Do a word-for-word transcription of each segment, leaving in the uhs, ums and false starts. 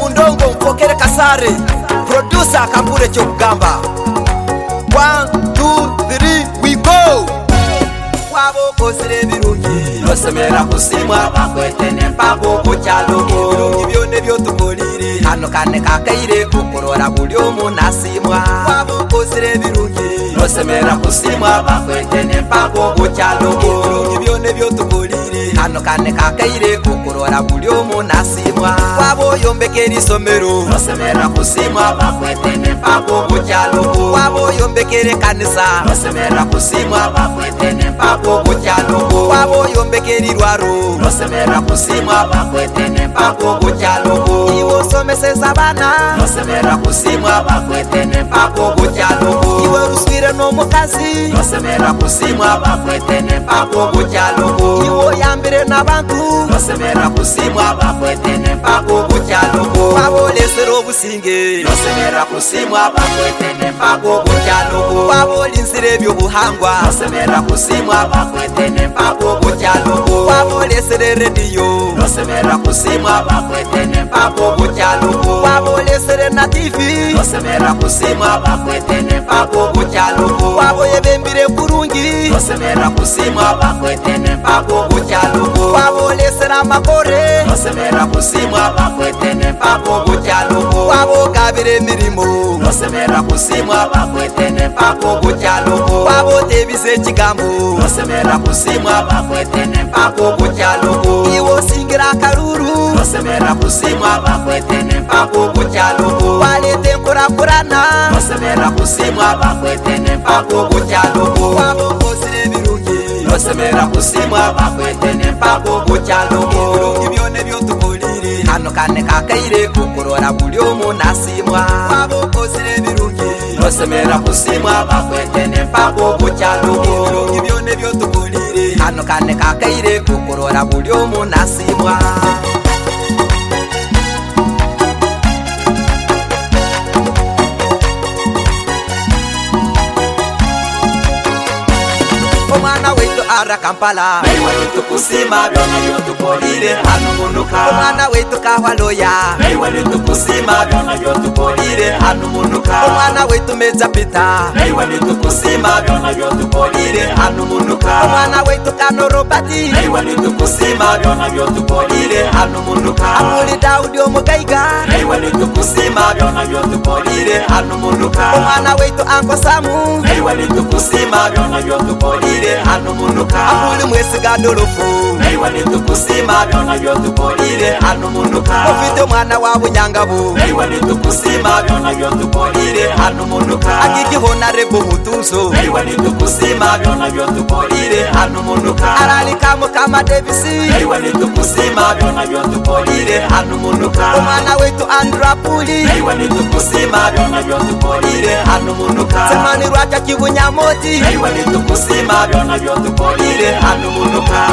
Mundongo Mpokere Kasare, producer Kambure Chokugamba. One, two, three, we go. Wabo kosire birungi nosemera kusimwa bakwete nempago kuchalugo birungi byone byo tukolire hano kane kakaire kukorora buli omunasimwa wabo kosire birungi nosemera kusimwa bakwete nempago kuchalugo birungi byone byo tukolire hano kane kakaire kukorora buli omunasimwa wabo yombekeri somero nosemera kusimwa bakwete nempago kuchalugo wabo yombekere kanisa nosemera kusimwa bakwete nempago kuchalugo wabo yombekeri rwaro nosemera kusimwa bakwete nempago kuchalugo iwo someseza bana nosemera kusimwa bakwete nempago kuchalugo iwo ruswire no mukazi nosemera kusimwa bakwete nempago kuchalugo iwo yambire nabantu nosemera kusimwa bakwete nempago kuchalugo wabo lesero businge nosemera kusimwa bakwete nempago kuchalugo wabo linsire byo buhangwa nosemera kusimwa bakwete nempago kuchalugo wabo lesere radio nosemera kusimwa bakwete nempago kuchalugo wabo lesere na tv nosemera kusimwa bakwete nempago kuchalugo wabo yebembire kurungi nosemera kusimwa bakwete nempago kuchalugo wabo lesera makore nosemera kusimwa bakwete nempago kuchalugo wabo kabire mirimo nosemera kusimwa bakwete nempago kuchalugo wabo tebize chigambo nosemera kusimwa bakwete nempago kuchalugo iwo singira karuru nosemera kusimwa bakwete nempago kuchalugo walete nkurakurana nosemera kusimwa bakwete nempago kuchalugo wabo kosire birungi nosemera kusimwa bakwete nempago kuchalugo birungi byone byo tukolire hano kane kakaire kukorora buli omunasimwa wabo kosire birungi nosemera kusimwa bakwete nempago kuchalugo birungi byone byo tukolire hano kane kakaire kukorora buli omunasimwa omwana wetu ara Kampala Meiwa litu kusima byona byo tukolire hano munuka omwana wetu kahwaloya Meiwa litu kusima byona byo tukolire hano munuka omwana wetu meza pita Meiwa litu kusima byona byo tukolire hano munuka omwana wetu kano robati Meiwa litu kusima byona byo tukolire hano munuka amuli Daudi omugaiga Meiwa litu kusima byona byo tukolire hano munuka omwana wetu Anko Samu Meiwa litu kusima byona byo tukolire hano munuka amuli mwesiga Dolofu Meiwa litu kusima byona byo tukolire hano munuka ofite omwana wa Bunyangabo Meiwa litu kusima byona byo tukolire hano munuka agiki honarebo mutuzo Meiwa litu kusima byona byo tukolire hano munuka arali kamo kama Davisi Meiwa litu kusima byona byo tukolire hano munuka omwana wetu Andra Puli Meiwa litu kusima byona byo tukolire hano munuka semani rwacha Kibunyamoti Meiwa litu kusima byona byo tukolire hano munuka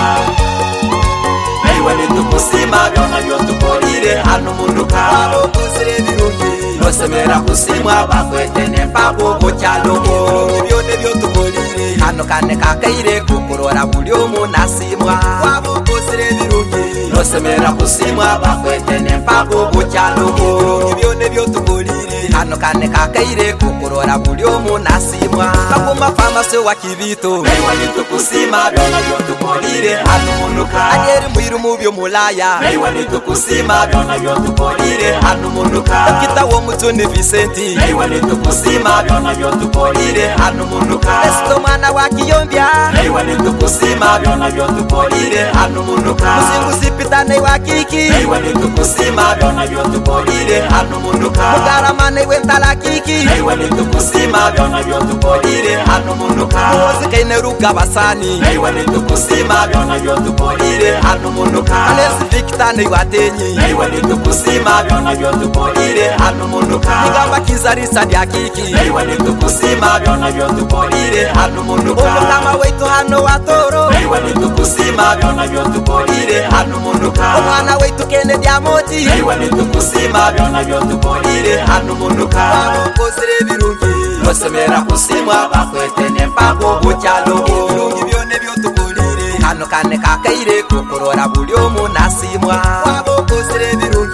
Meiwa litu kusima byona byo tukolire hano munuka wabo kosire birungi nosemera kusimwa bakwete nempago kuchalugo birungi byone byo tukolire hano kane kakaire kukorora buli omunasimwa wabo kosire birungi nosemera kusimwa bakwete nempago kuchalugo birungi byone byo tukolire hano kane kakaire kukorora buli omunasimwa kakuma famase wa Kibito Meiwa litu kusima byona byo tukolire hano munuka ageri mwiru mubyo mulaya Meiwa litu kusima byona byo tukolire hano munuka kita wo mutuni Vicenti Meiwa litu kusima byona byo tukolire hano munuka esto mwana wa Kiyombya Meiwa litu kusima byona byo tukolire hano munuka muzingu sipitane wa Kiki Meiwa litu kusima byona byo tukolire hano munuka mugaramane wentala Kiki Meiwa litu kusima byona byo tukolire hano munuka muzikaine ruga basani Meiwa litu kusima byona byo tukolire hano munuka alesi Victane watenyi Meiwa litu kusima byona byo tukolire hano munuka mugamba kizarisa lya Kiki Meiwa litu kusima byona byo tukolire hano munuka omukama wetu hano watoro Meiwa litu kusima byona byo tukolire hano munuka omwana wetu Kene Diamoti Meiwa litu kusima byona byo tukolire hano munuka wabo kosire birungi nosemera kusimwa bakwete nempago kuchalugo birungi byone byo tukolire hano kane kakaire kukorora buli omunasimwa wabo kosire birungi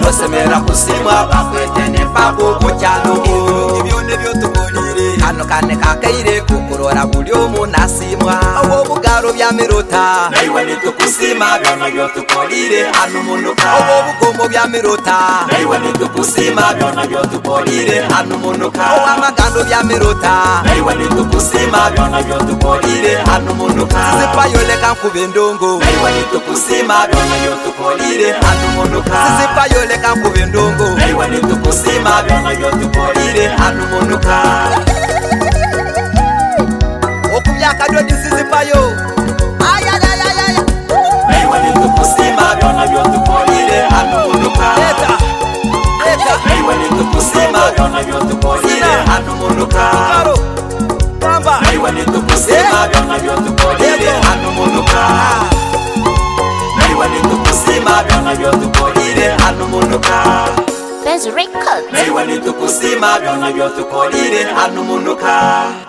nosemera kusima bakwetene pago mucyano ibyone byo tukolire hano kane kakeire kukurora buri umunasimwa abo bugaro bya mirota naiwe nitukusima byona byo tukolire hano munuka abo bugomo bya mirota naiwe nitukusima byona byo tukolire hano munuka abo amagando bya mirota naiwe nitukusima byona byo tukolire hano munuka zipayoleka nkubendongo naiwe nitukusima byona byo tukolire hano munuka zipayoleka nkubendongo naiwe nitukusima byona byo tukolire hano munuka okubyaka dodi zizipayo ayayayaya naiwe nitukusima byona byo tukolire hano munuka eta eta naiwe nitukusima byona byo tukolire hano munuka karo bamba naiwe nitukusima byona byo tukolire hano munuka naiwe nitukusima byona byo tukolire hano munuka There's records. naiwe nitukusima byona byo tukolire hano munuka